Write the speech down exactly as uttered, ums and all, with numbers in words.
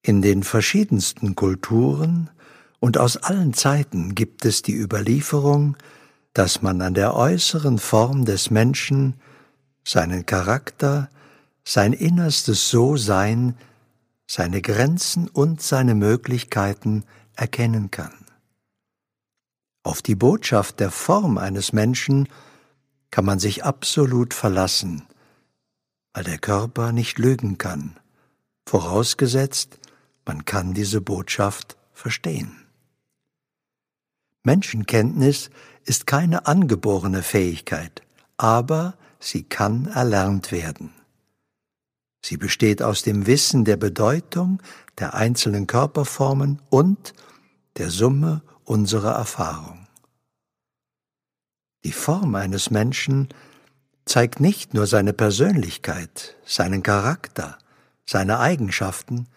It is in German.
In den verschiedensten Kulturen und aus allen Zeiten gibt es die Überlieferung, dass man an der äußeren Form des Menschen seinen Charakter, sein innerstes So-Sein, seine Grenzen und seine Möglichkeiten erkennen kann. Auf die Botschaft der Form eines Menschen kann man sich absolut verlassen, weil der Körper nicht lügen kann, vorausgesetzt, man kann diese Botschaft verstehen. Menschenkenntnis ist keine angeborene Fähigkeit, aber sie kann erlernt werden. Sie besteht aus dem Wissen der Bedeutung der einzelnen Körperformen und der Summe unserer Erfahrung. Die Form eines Menschen zeigt nicht nur seine Persönlichkeit, seinen Charakter, seine Eigenschaften,